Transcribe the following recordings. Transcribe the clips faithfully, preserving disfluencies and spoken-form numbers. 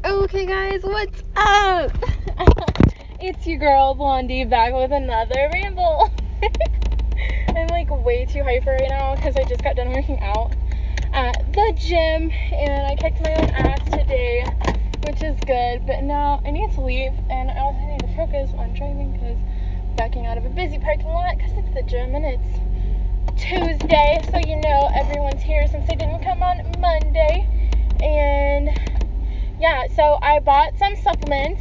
Okay, guys, what's up? It's your girl Blondie back with another ramble. I'm like way too hyper right now because I just got done working out at the gym and I kicked my own ass today, which is good. But now I need to leave and I also need to focus on driving because backing out of a busy parking lot because it's the gym and it's Tuesday, so you know everyone's here since they didn't come on Monday. And yeah, so I bought some supplements,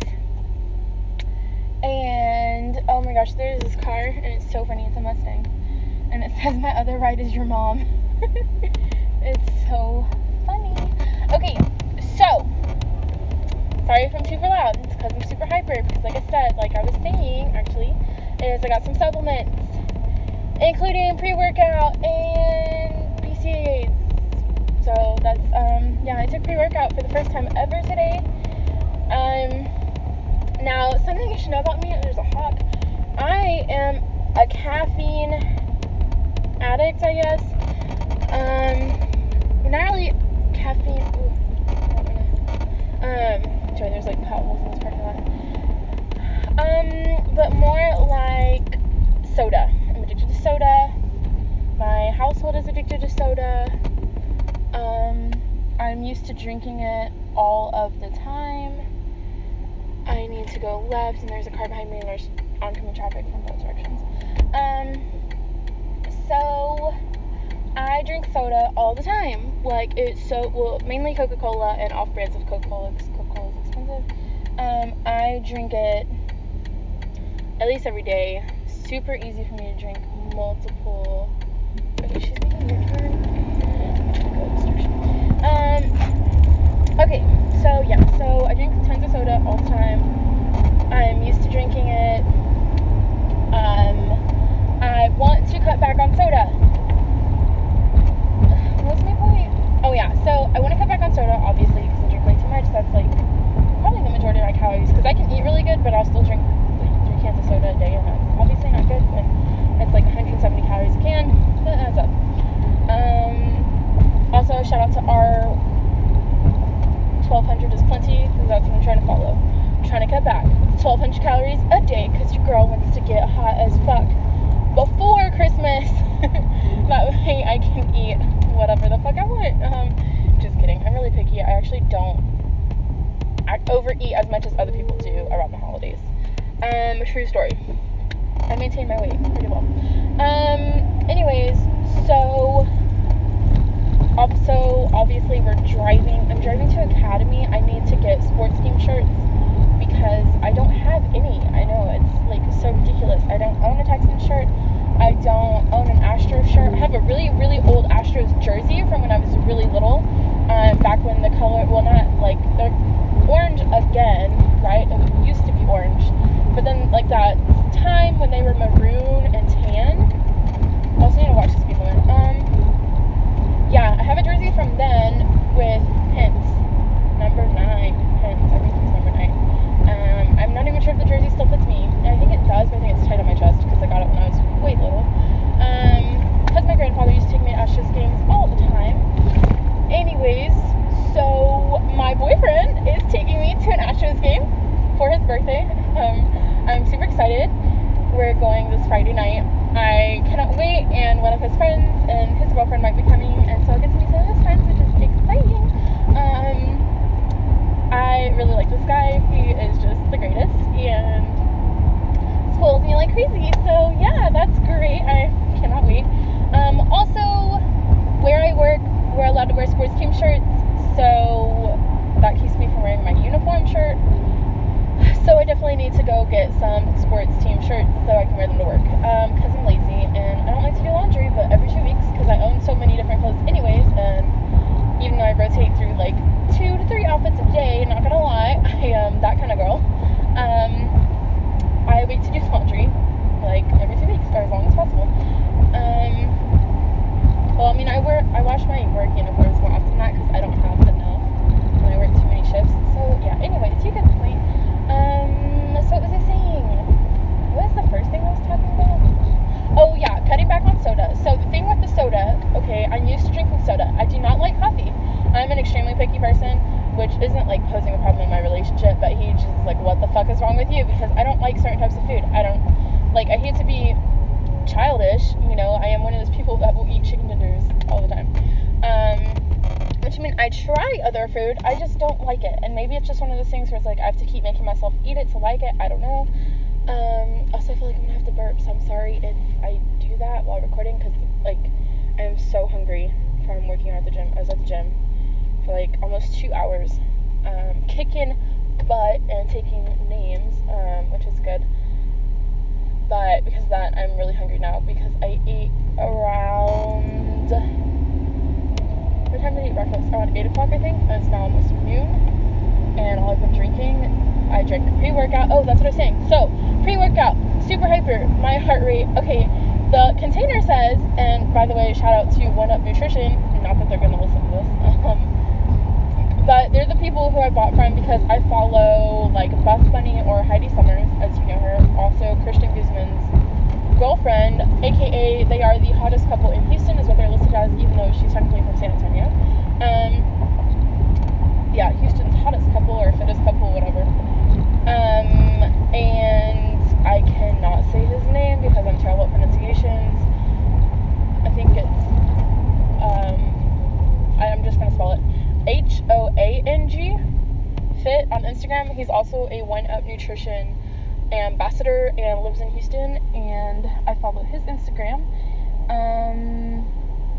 and oh my gosh, there's this car, and it's so funny, it's a Mustang, and it says my other ride is your mom. It's so funny. Okay, so, sorry if I'm super loud, it's because I'm super hyper, because like I said, like I was saying, actually, is I got some supplements, including pre-workout and B C A As. So that's, um, yeah, I took pre-workout for the first time ever today. Um, now, something you should know about me, there's a hawk. I am a caffeine addict, I guess. Um, not really caffeine, ooh, I don't wanna, um, sorry, there's like potholes in this parking lot. Um, but more like soda. I'm addicted to soda. My household is addicted to soda. Um, I'm used to drinking it all of the time. I need to go left, and there's a car behind me, and there's oncoming traffic from both directions. Um, so, I drink soda all the time. Like, it's so, well, mainly Coca-Cola and off-brands of Coca-Cola, because Coca-Cola is expensive. Um, I drink it at least every day. Super easy for me to drink multiple, okay, she's making a turn. Um, okay, so yeah, so I drink tons of soda all the time. I'm used to drinking it. Um, I want to cut back on soda. What's my point? Oh yeah, so I want to cut back on soda, obviously, because I drink way too much. That's like probably the majority of my calories, because I can eat really good, but I'll still drink like three cans of soda a day, and that's obviously not good when it's like one hundred seventy calories a can, but it adds up. Um, also, shout out to our twelve hundred is plenty, because that's what I'm trying to follow. I'm trying to cut back twelve hundred calories a day, because your girl wants to get hot as fuck before Christmas. That way I can eat whatever the fuck I want. Um, just kidding. I'm really picky. I actually don't I overeat as much as other people do around the holidays. Um, true story. I maintain my weight pretty well. Um, anyways, so also, obviously, we're driving. I'm driving to Academy. I need to get sports team shirts because I don't have any. I know, it's like so ridiculous. I don't own a Texans shirt. I don't own an Astros shirt. I have a really, really old Astros jersey from when I was really little. Um, back when the color, well, not like, they're orange again, right? It used to be orange. But then, like, that time when they were maroon and tan. I also need to watch the speed limit. Um, Yeah, I have a jersey from then with Pence, number nine, Pence, I think he's number nine. Um, I'm not even sure if the jersey still fits me. I think it does, but I think it's tight on my chest because I got it when I was way little. Um, because my grandfather used to take me to Astros games all the time. Anyways, so my boyfriend is taking me to an Astros game for his birthday. Um, I'm super excited. We're going this Friday night. I cannot wait, and one of his friends and his girlfriend might be coming, and so I'll get to meet some of his friends, which is exciting. Um, I really like this guy. He is just the greatest, and spoils me like crazy, so yeah, that's great. I cannot wait. Um, also, where I work, we're allowed to wear sports team shirts, so that keeps me from wearing my uniform shirt. So I definitely need to go get some sports team shirts so I can wear them to work, um, because I'm lazy, and I don't like to do laundry, but every two weeks, because I own so many different clothes anyways, and even though I rotate through, like, two to three outfits a day, not gonna lie, I am that kind of girl, um, I wait to do laundry, like, every two weeks, or as long as possible. Um, well, I mean, I wear, I wash my work uniforms more often than that, because I don't have enough when I work too many shifts, so, yeah, anyways, you get the point. Um, so what was I saying? What was the first thing I was talking about? Oh yeah, cutting back on soda. So the thing with the soda, okay, I'm used to drinking soda. I do not like coffee. I'm an extremely picky which isn't like posing a problem in my relationship, but he just is like, what the fuck is wrong with you? Because I don't like certain types of food. I don't, like, I hate to be childish, you know, I am one of those people that will eat chicken tenders all the time. Um, which I mean, I try other food, I just don't like it. And maybe it's just one of those things where it's like, I have to keep making myself eat it to like it. I don't know. Um, also, I feel like I'm gonna have to burp, so I'm sorry if I do that while recording, because, like, I'm so hungry from working out at the gym. I was at the gym for, like, almost two hours, um, kicking butt and taking names, um, which is good. But because of that, I'm really hungry now, because I ate around, what time did I eat breakfast? Around eight o'clock, I think, and it's now almost noon, and all I've been drinking, I drank pre-workout. Oh, that's what I was saying. So, pre-workout, super hyper, my heart rate. Okay, the container says, and by the way, shout out to One Up Nutrition, not that they're going to listen to this, um, but they're the people who I bought from because I follow, like, Buff Bunny or Heidi Summers, as you know her, also Christian Guzman's girlfriend, aka they are the hottest couple in Houston, is what they're listed as, even though she's technically from San Antonio. Um, yeah, Houston's hottest couple or fittest couple, whatever. Um, and I cannot say his name because I'm terrible at pronunciations. I think it's, um, I'm just gonna spell it, H O A N G, Fit on Instagram. He's also a One Up Nutrition ambassador and lives in Houston, and I follow his Instagram. Um,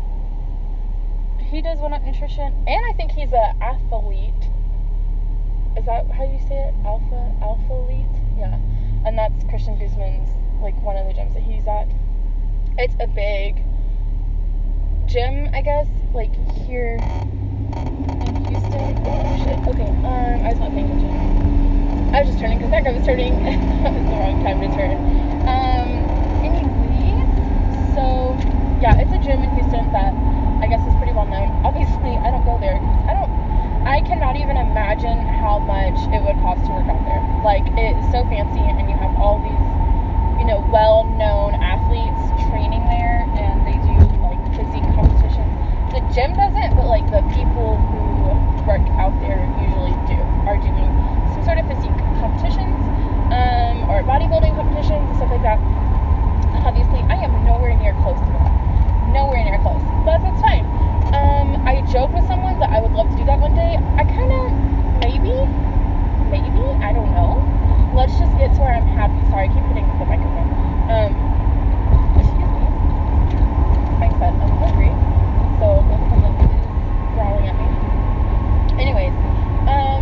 he does One Up Nutrition, and I think he's an athlete. Is that how you say it? Alpha, alpha elite? Yeah. And that's Christian Guzman's, like, one of the gyms that he's at. It's a big gym, I guess, like, here in Houston. Oh, shit. Okay, um, I was not paying attention. I was just turning, because that guy was turning. That was the wrong time to turn. Um, anyways, so, yeah, it's a gym in Houston that I guess is pretty well known. Obviously, I don't go there, because I don't, I cannot even imagine how much it would cost to work out there. Like, it's so fancy, and you have all these, you know, well-known athletes training there, and they do, like, physique competitions. The gym doesn't, but, like, the people who work out there usually do, are doing some sort of physique competitions, um, or bodybuilding competitions, and stuff like that. Obviously, I am nowhere near close to that. Nowhere near close. But that's fine. Um, I joke with someone that I would love to do that one day. I kind of, maybe, maybe, I don't know. Let's just get to where I'm happy. Sorry, I keep hitting the microphone. Um, excuse me. Like I said, I'm hungry, so this woman is growling at me. Anyways, um,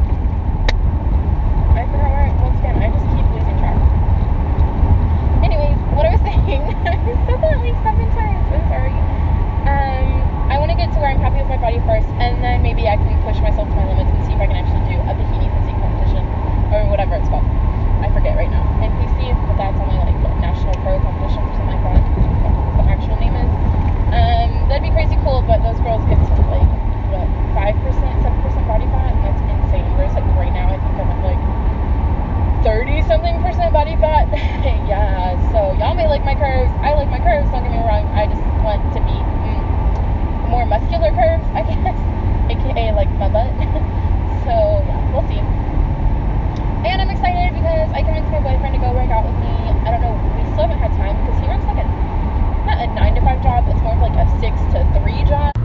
I forgot where, once again, I just keep losing track. Anyways, what I was saying, I said that like seven times, I'm sorry. Um, I want to get to where I'm happy with my body first, and then maybe I can push myself to my limits and see if I can actually do a bikini physique competition, or whatever it's called. I forget right now. N P C, but that's only like, what, National Pro Competition or something like that. The actual name is. Um, that'd be crazy cool, but those girls get to like, what, five percent, seven percent body fat, and that's insane. Whereas like right now, I think I'm at like thirty something percent body fat. Yeah, so y'all may like my curves. I like my curves, don't get me wrong. I just want to be mm, more muscular curves, I guess, aka like my butt. So yeah, we'll see. And I'm excited because I convinced my boyfriend to go work out with me. I don't know, we still haven't had time because he works like a, not a nine to five job, it's more of like a six to three job.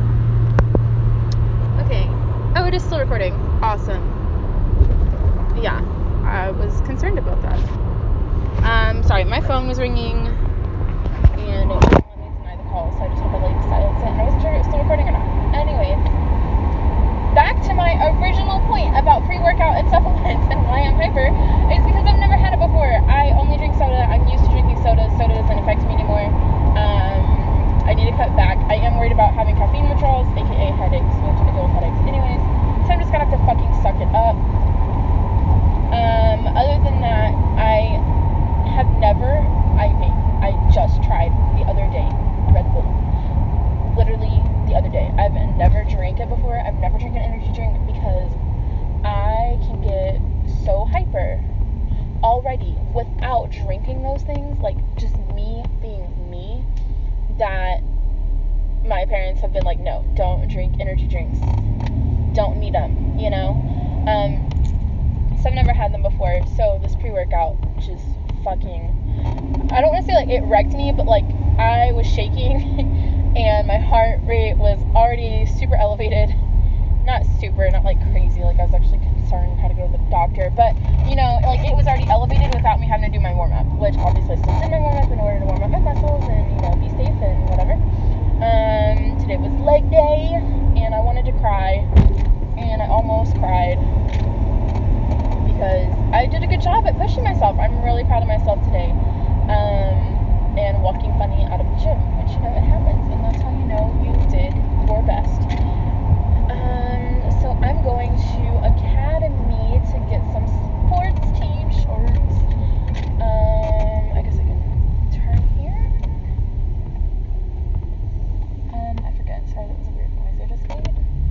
Okay. Oh, it is still recording. Awesome. Yeah, I was concerned about that. Um, sorry, my phone was ringing and it wouldn't let me deny the call, so I just had to like silence it, and I wasn't sure if it was still recording or not. Anyways, back to my original point about pre-workout and supplements and why I'm hyper is because I've never had it before. I only drink soda. I'm used to drinking soda. Soda doesn't affect me anymore. Um, I need to cut back. I am worried about having caffeine withdrawals, aka headaches. You have to deal with headaches. Anyways, so I'm just gonna have to fucking suck it up. Um, other than that, I have never, I vape. I just tried the other day Red Bull. Literally the other day. I've never drank it before. I've never drank an energy drink because I can get so hyper already without drinking those things, like just me being me, that my parents have been like, no, don't drink energy drinks. don't need them, you know? Um, so I've never had them before, so this pre-workout just fucking, I don't want to say, like, it wrecked me, but, like, I was shaking, and my heart rate was already super elevated. Not super, not, like, crazy, like, I was actually concerned, had to go to the doctor, but, you know, like, it was already elevated without me having to do my warm-up, which, obviously, I still did my warm-up in order to warm up my muscles, and, you know, be safe, and whatever. Um, today was leg day, and I wanted to cry, and I almost cried, because I did a good job at pushing myself. I'm really proud of myself today. Um, and walking funny out of the gym, which, you know, it happens, and that's how you know you did your best. Um, so I'm going to Academy to get some sports team shorts. Um, I guess I can turn here. Um, I forget. Sorry, that was a weird noise I just made.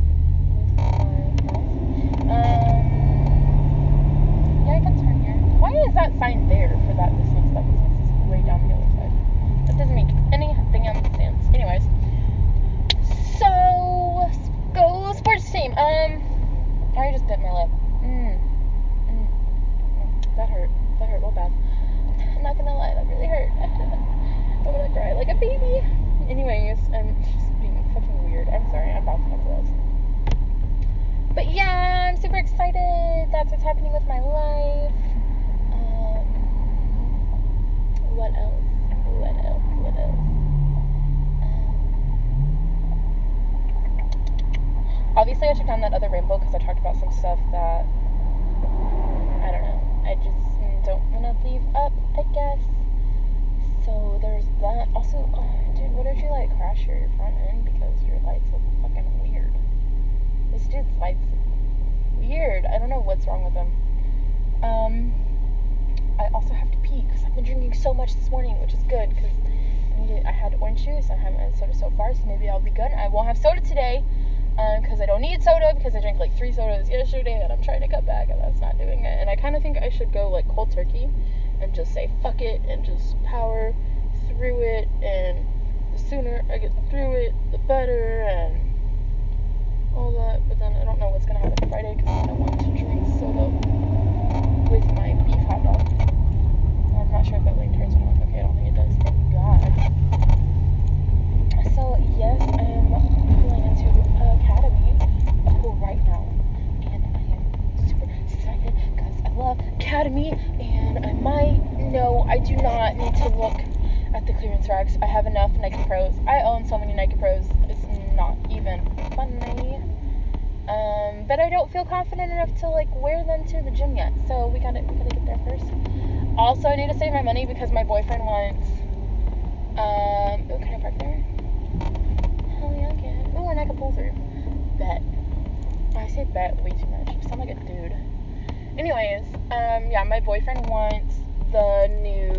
Um, yeah, I can turn here. Why is that sign there for that business? That business is way down the other side. That doesn't make any damn sense. Anyways, so go sports team. Um, I just bit my lip. Mm, mm, mm. That hurt. That hurt real bad. I'm not gonna lie, that really hurt. I'm gonna cry like a baby. Anyways, I'm just being fucking weird. I'm sorry. I'm bouncing off the walls. But yeah, I'm super excited. That's what's happening with my life. Um, what else? What else? What else? Um, obviously, I took down that other rainbow because I talked about some stuff that, I don't know, I just don't want to leave up, I guess. So there's that. Also, oh, dude, what if you, like, crash your front end because your lights look fucking weird? This dude's lights weird. I don't know what's wrong with them. Um, I also have to pee because I've been drinking so much this morning, which is good because I needed, I had orange juice. I haven't had soda so far, so maybe I'll be good. I won't have soda today because um, I don't need soda because I drank like three sodas yesterday and I'm trying to cut back and that's not doing it. And I kind of think I should go like cold turkey and just say fuck it and just power through it, and the sooner I get through it, the better, and all that. But then I don't know what's going to happen Friday because I don't want to drink soda with my beef hot dog. I'm not sure if that lane turns me off. Okay, I don't think it does. Thank God. So, yes, I am going into Academy right now, and I am super excited because I love Academy, and I might, no, I do not need to look at the clearance racks. I have enough Nike Pros. I own so many Nike Pros. It's not even funny. Um, but I don't feel confident enough to, like, wear them to the gym yet. So we gotta, we gotta get there first. Also, I need to save my money because my boyfriend wants, um, oh, can I park there? Hell yeah, I can. Oh, and I can pull through. Bet. I say bet way too much. I sound like a dude. Anyways, um, yeah, my boyfriend wants the new,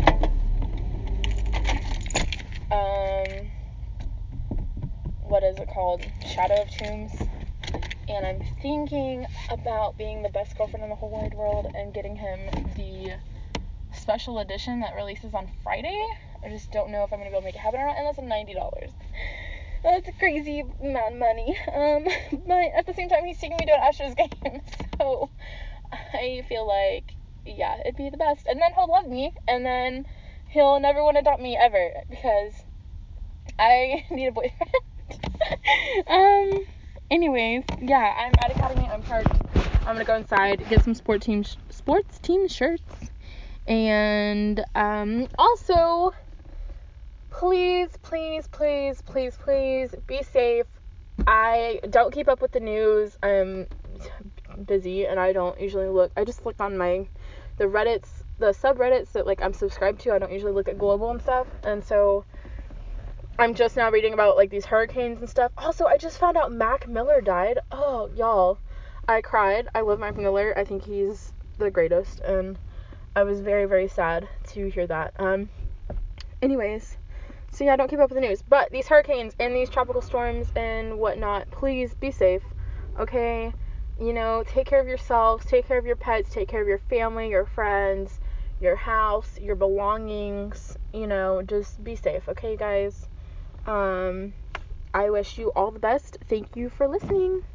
um, what is it called? Shadow of Tombs. And I'm thinking about being the best girlfriend in the whole wide world and getting him the special edition that releases on Friday. I just don't know if I'm going to be able to make it happen or not, and that's ninety dollars. That's a crazy amount of money. Um, but at the same time, he's taking me to an Astros game, so I feel like, yeah, it'd be the best. And then he'll love me, and then he'll never want to adopt me ever, because I need a boyfriend. um, anyways, yeah, I'm at Academy, I'm parked. I'm gonna go inside, get some sport team sh- sports team shirts, and, um, also, please, please, please, please, please, be safe. I don't keep up with the news. I'm busy, and I don't usually look. I just look on my, the Reddits, the subreddits that, like, I'm subscribed to. I don't usually look at global and stuff, and so I'm just now reading about, like, these hurricanes and stuff. Also, I just found out Mac Miller died. Oh, y'all, I cried. I love Mac Miller. I think he's the greatest, and I was very, very sad to hear that. Um, anyways, so yeah, don't keep up with the news. But these hurricanes and these tropical storms and whatnot, please be safe, okay? You know, take care of yourselves, take care of your pets, take care of your family, your friends, your house, your belongings. You know, just be safe, okay, guys? Um, I wish you all the best. Thank you for listening.